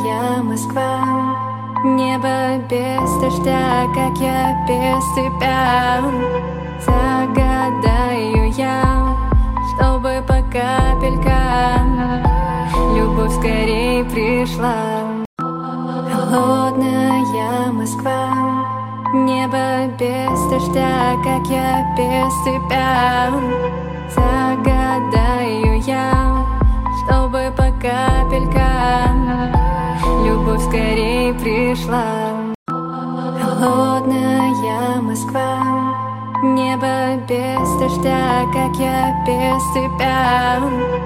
Москва, небо без дождя, как я без тебя. Загадаю я, чтобы по капелькам любовь скорей пришла. Холодная Москва, небо без дождя, как я без тебя. Загадаю я, чтобы по капелькам любовь скорей пришла. Холодная Москва, небо без дождя, как я без тебя.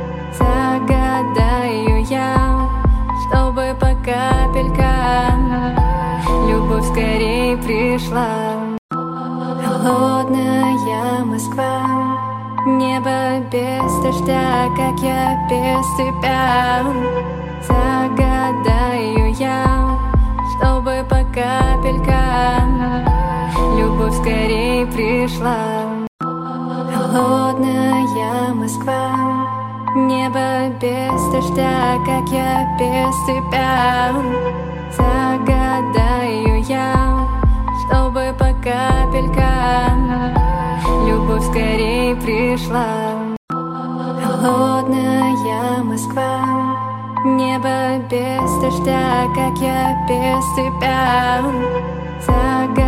Загадаю я, чтобы по капелькам любовь скорей пришла. Холодная Москва, небо без дождя, как я без тебя. Загадаю я, чтобы по капелькам любовь скорей пришла. Холодная Москва, небо без дождя, как я без тебя. Загадаю я, чтобы по капелькам любовь скорей пришла. Холодная Москва, небо без дождя, как я без тебя.